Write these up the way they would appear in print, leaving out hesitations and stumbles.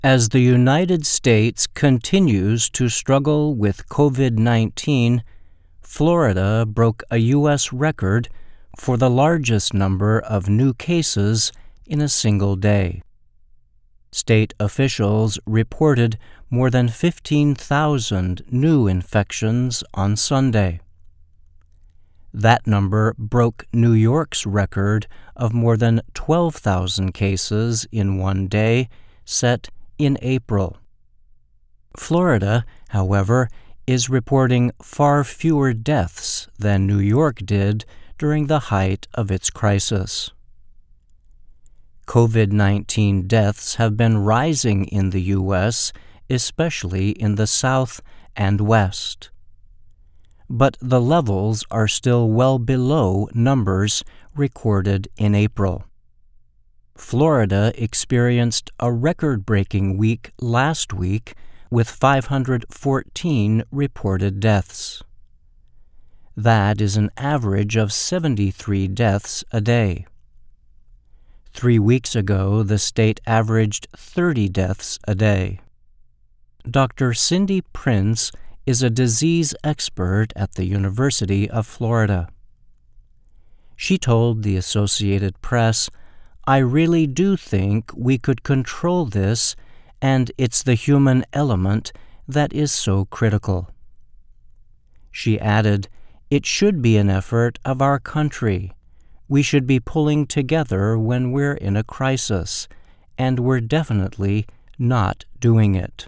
As the United States continues to struggle with COVID-19, Florida broke a U.S. record for the largest number of new cases in a single day. State officials reported more than 15,000 new infections on Sunday. That number broke New York's record of more than 12,000 cases in one day, set in April. Florida, however, is reporting far fewer deaths than New York did during the height of its crisis. COVID-19 deaths have been rising in the U.S., especially in the South and West. But the levels are still well below numbers recorded in April. Florida experienced a record-breaking week last week with 514 reported deaths. That is an average of 73 deaths a day. 3 weeks ago, the state averaged 30 deaths a day. Dr. Cindy Prince is a disease expert at the University of Florida. She told the Associated Press, "I really do think we could control this, and it's the human element that is so critical." She added, "It should be an effort of our country. We should be pulling together when we're in a crisis, and we're definitely not doing it."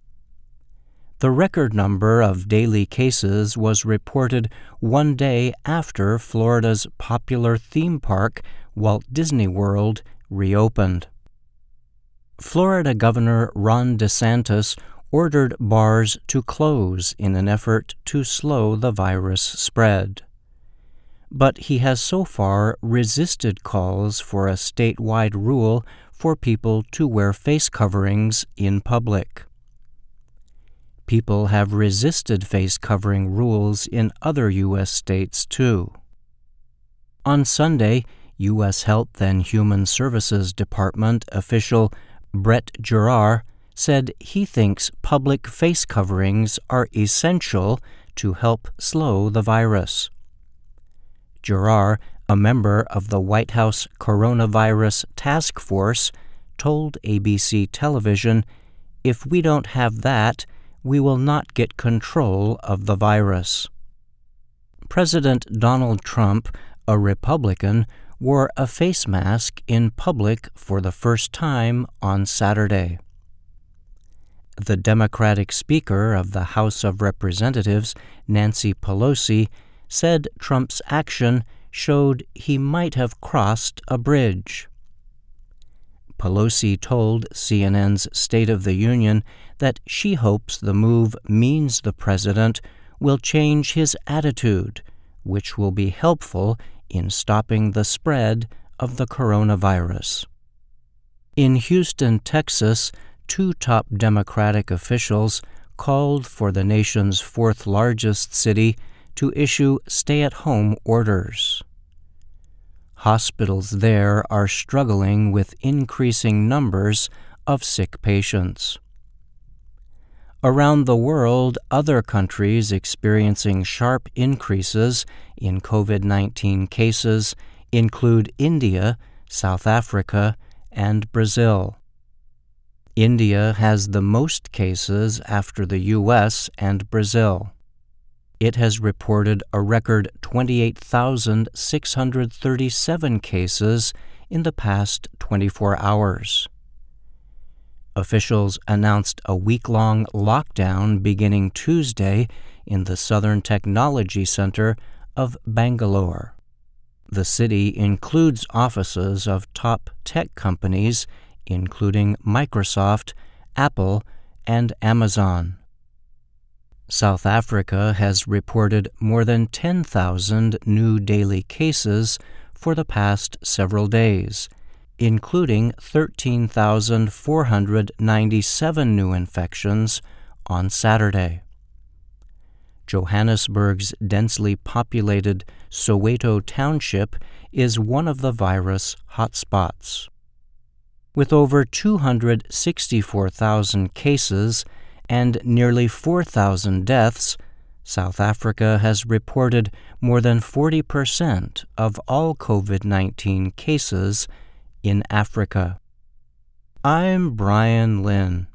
The record number of daily cases was reported one day after Florida's popular theme park, Walt Disney World, reopened. Florida Governor Ron DeSantis ordered bars to close in an effort to slow the virus spread. But he has so far resisted calls for a statewide rule for people to wear face coverings in public. People have resisted face covering rules in other U.S. states, too. On Sunday, U.S. Health and Human Services Department official Brett Giroir said he thinks public face coverings are essential to help slow the virus. Giroir, a member of the White House Coronavirus Task Force, told ABC television, "If we don't have that, we will not get control of the virus." President Donald Trump, a Republican, wore a face mask in public for the first time on Saturday. The Democratic Speaker of the House of Representatives, Nancy Pelosi, said Trump's action showed he might have crossed a bridge. Pelosi told CNN's State of the Union that she hopes the move means the president will change his attitude, which will be helpful in stopping the spread of the coronavirus. In Houston, Texas, 2 top Democratic officials called for the nation's 4th largest city to issue stay-at-home orders. Hospitals there are struggling with increasing numbers of sick patients. Around the world, other countries experiencing sharp increases in COVID-19 cases include India, South Africa, and Brazil. India has the most cases after the U.S. and Brazil. It has reported a record 28,637 cases in the past 24 hours. Officials announced a week-long lockdown beginning Tuesday in the Southern Technology Center of Bangalore. The city includes offices of top tech companies, including Microsoft, Apple, and Amazon. South Africa has reported more than 10,000 new daily cases for the past several days, including 13,497 new infections on Saturday. Johannesburg's densely populated Soweto Township is one of the virus hotspots. With over 264,000 cases and nearly 4,000 deaths, South Africa has reported more than 40% of all COVID-19 cases in Africa. I'm Brian Lynn.